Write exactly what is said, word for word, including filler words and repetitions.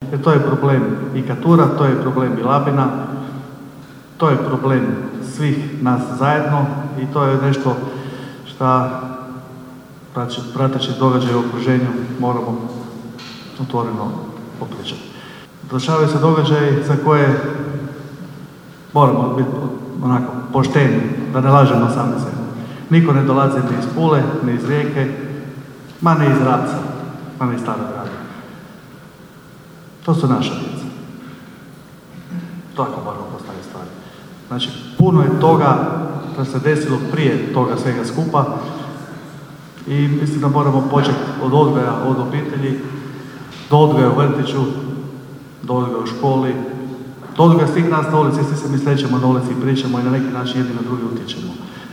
jer to je problem i Katura, to je problem i Labina, to je problem svih nas zajedno i to je nešto što prateći događaje u okruženju moramo otvoreno popričati. Dešavaju se događaji za koje moramo biti onako pošteni, da ne lažemo sami sebe. Niko ne dolazi ni iz Pule, ni iz Rijeke, ma ne iz Rapca, ma ne iz Starog grada. To su naša djeca. Tako moramo postaviti stvari. Znači, puno je toga da se desilo prije toga svega skupa i mislim da moramo početi od odgoja, od obitelji, do odgoja u vrtiću, do odgoja u školi, do odgoja svih nas na ulici, svi se mi srećemo na ulici i pričamo i na neki način jedni na drugi utječemo.